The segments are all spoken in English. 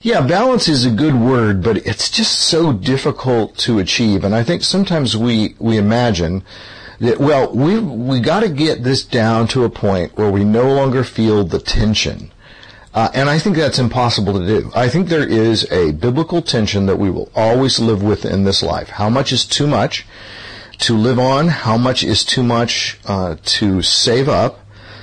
Yeah, balance is a good word, but it's just so difficult to achieve. And I think sometimes we imagine that, well, we got to get this down to a point where we no longer feel the tension. And I think that's impossible to do. I think there is a biblical tension that we will always live with in this life. How much is too much to live on? How much is too much to save up?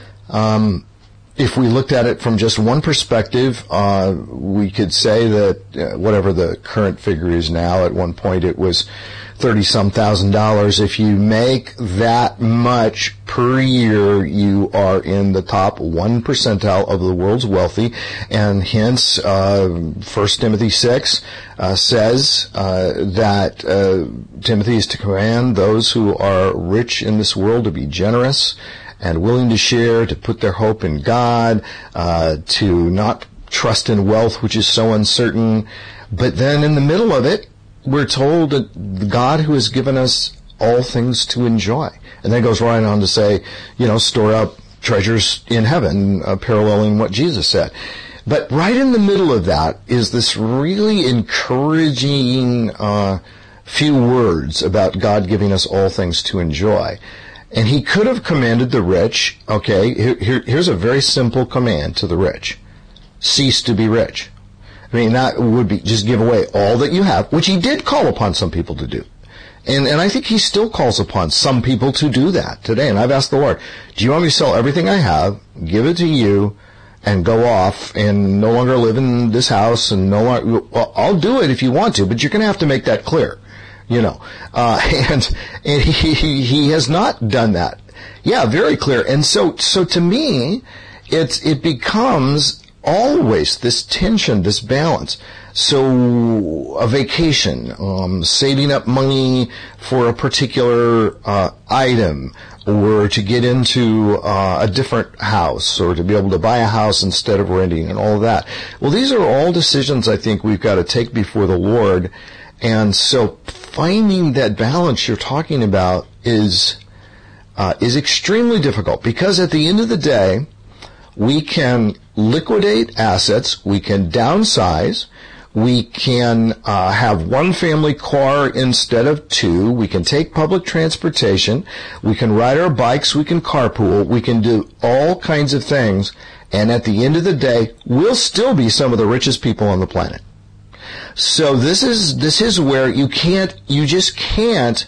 If we looked at it from just one perspective, we could say that whatever the current figure is now, at one point it was $30-some thousand. If you make that much per year, you are in the top 1 percentile of the world's wealthy, and hence 1 Timothy 6 says that Timothy is to command those who are rich in this world to be generous and willing to share, to put their hope in God, to not trust in wealth, which is so uncertain. But then in the middle of it, we're told that the God who has given us all things to enjoy. And then it goes right on to say, store up treasures in heaven, paralleling what Jesus said. But right in the middle of that is this really encouraging few words about God giving us all things to enjoy. And he could have commanded the rich, okay, here's a very simple command to the rich. Cease to be rich. I mean, that would be just give away all that you have, which he did call upon some people to do. And I think he still calls upon some people to do that today. And I've asked the Lord, do you want me to sell everything I have, give it to you, and go off and no longer live in this house and well, I'll do it if you want to, but you're going to have to make that clear. And he has not done that. Yeah, very clear. And so to me, it becomes always this tension, this balance. So a vacation, saving up money for a particular item, or to get into a different house, or to be able to buy a house instead of renting, and all of that. Well, these are all decisions I think we've got to take before the Lord. And so finding that balance you're talking about is extremely difficult, because at the end of the day, we can liquidate assets, we can downsize, we can have one family car instead of two, we can take public transportation, we can ride our bikes, we can carpool, we can do all kinds of things, and at the end of the day, we'll still be some of the richest people on the planet. So this is where you just can't,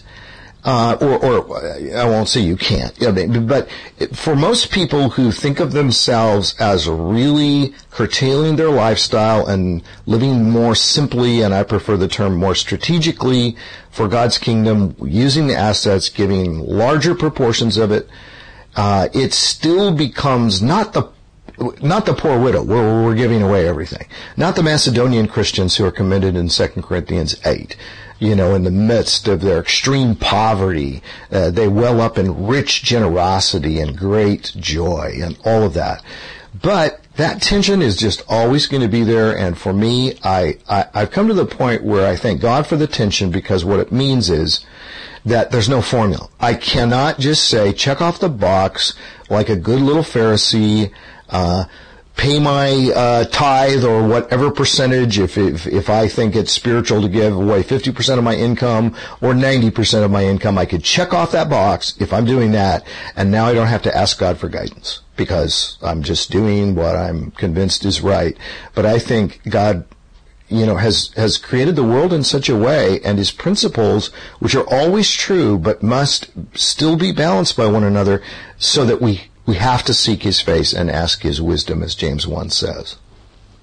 or I won't say you can't, but for most people who think of themselves as really curtailing their lifestyle and living more simply, and I prefer the term more strategically for God's kingdom, using the assets, giving larger proportions of it, it still becomes not the poor widow, where we're giving away everything. Not the Macedonian Christians who are committed in 2 Corinthians 8. In the midst of their extreme poverty, they well up in rich generosity and great joy and all of that. But that tension is just always going to be there, and for me, I've come to the point where I thank God for the tension, because what it means is that there's no formula. I cannot just say, check off the box like a good little Pharisee, pay my tithe or whatever percentage, if I think it's spiritual to give away 50% of my income or 90% of my income, I could check off that box if I'm doing that, and now I don't have to ask God for guidance, because I'm just doing what I'm convinced is right. But I think God has created the world in such a way, and his principles, which are always true but must still be balanced by one another, so that we have to seek his face and ask his wisdom, as James 1 says.